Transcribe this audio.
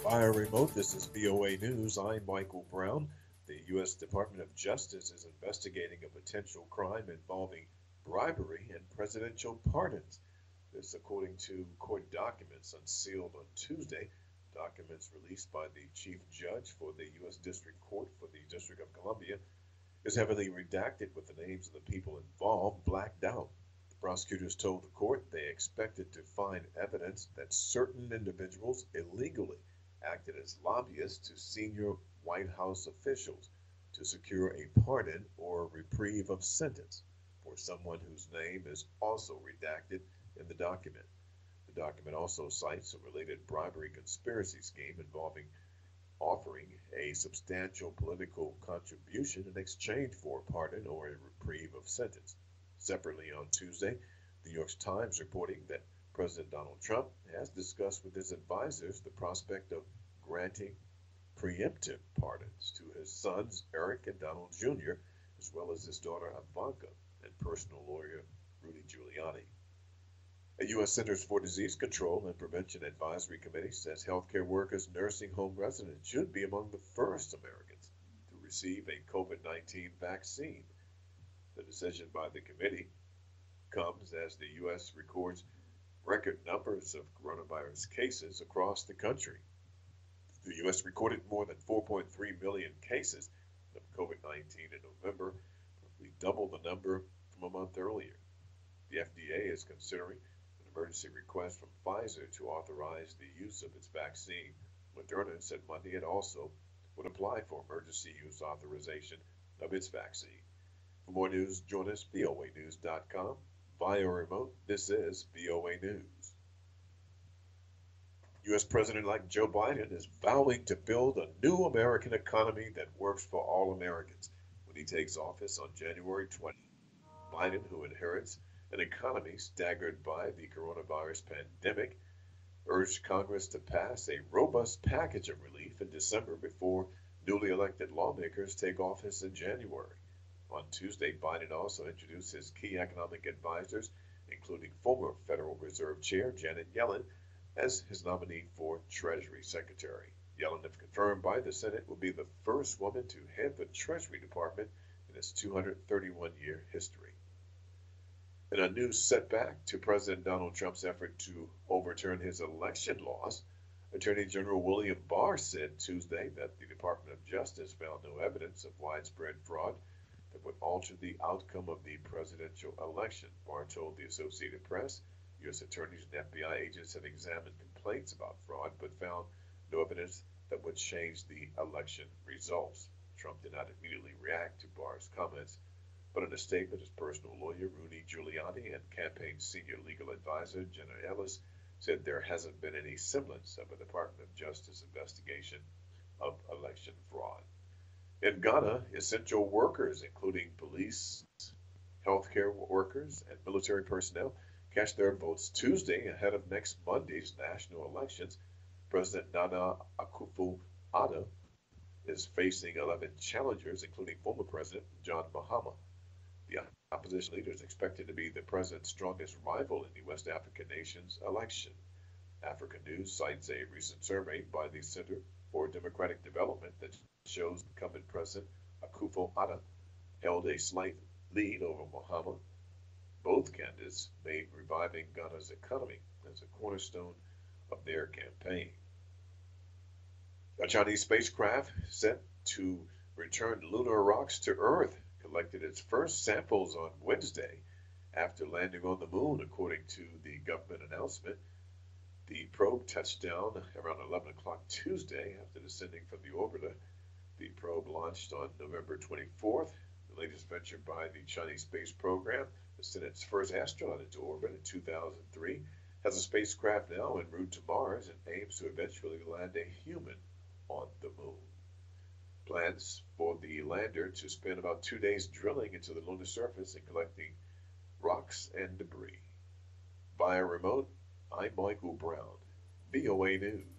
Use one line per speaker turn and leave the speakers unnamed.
Via remote, this is VOA News. I'm Michael Brown. The U.S. Department of Justice is investigating a potential crime involving bribery and presidential pardons. This, according to court documents unsealed on Tuesday, documents released by the chief judge for the U.S. District Court for the District of Columbia, is heavily redacted with the names of the people involved blacked out. The prosecutors told the court they expected to find evidence that certain individuals illegally acted as lobbyists to senior White House officials to secure a pardon or reprieve of sentence for someone whose name is also redacted in the document. The document also cites a related bribery conspiracy scheme involving offering a substantial political contribution in exchange for a pardon or a reprieve of sentence. Separately on Tuesday, the New York Times reporting that President Donald Trump has discussed with his advisors the prospect of granting preemptive pardons to his sons Eric and Donald Jr., as well as his daughter Ivanka and personal lawyer Rudy Giuliani. A U.S. Centers for Disease Control and Prevention Advisory Committee says healthcare workers, nursing home residents should be among the first Americans to receive a COVID-19 vaccine. The decision by the committee comes as the U.S. records record numbers of coronavirus cases across the country. The U.S. recorded more than 4.3 million cases of COVID-19 in November, roughly double the number from a month earlier. The FDA is considering an emergency request from Pfizer to authorize the use of its vaccine. Moderna said Monday it also would apply for emergency use authorization of its vaccine. For more news, join us voanews.com. Via remote, this is VOA News. U.S. President-elect Joe Biden is vowing to build a new American economy that works for all Americans when he takes office on January 20th. Biden, who inherits an economy staggered by the coronavirus pandemic, urged Congress to pass a robust package of relief in December before newly elected lawmakers take office in January. On Tuesday, Biden also introduced his key economic advisors, including former Federal Reserve Chair Janet Yellen, as his nominee for Treasury Secretary. Yellen, if confirmed by the Senate, will be the first woman to head the Treasury Department in its 231-year history. In a new setback to President Donald Trump's effort to overturn his election loss, Attorney General William Barr said Tuesday that the Department of Justice found no evidence of widespread fraud that would alter the outcome of the presidential election. Barr told the Associated Press U.S. attorneys and FBI agents have examined complaints about fraud but found no evidence that would change the election results. Trump did not immediately react to Barr's comments, but in a statement, his personal lawyer, Rudy Giuliani, and campaign senior legal advisor, Jenna Ellis, said there hasn't been any semblance of a Department of Justice investigation of election fraud. In Ghana, essential workers, including police, healthcare workers, and military personnel, cast their votes Tuesday ahead of next Monday's national elections. President Nana Akufo-Addo is facing 11 challengers, including former President John Mahama. The opposition leader is expected to be the president's strongest rival in the West African nation's election. African News cites a recent survey by the Center for Democratic Development that shows incumbent President Akufo-Addo held a slight lead over Mahama. Both candidates made reviving Ghana's economy as a cornerstone of their campaign. A Chinese spacecraft sent to return lunar rocks to Earth collected its first samples on Wednesday after landing on the moon, according to the government announcement. The probe touched down around 11 o'clock Tuesday after descending from the orbiter. The probe launched on November 24th, the latest venture by the Chinese space program. It sent its first astronaut into orbit in 2003, has a spacecraft now en route to Mars, and aims to eventually land a human on the moon. Plans for the lander to spend about 2 days drilling into the lunar surface and collecting rocks and debris. Via remote, I'm Michael Brown, VOA News.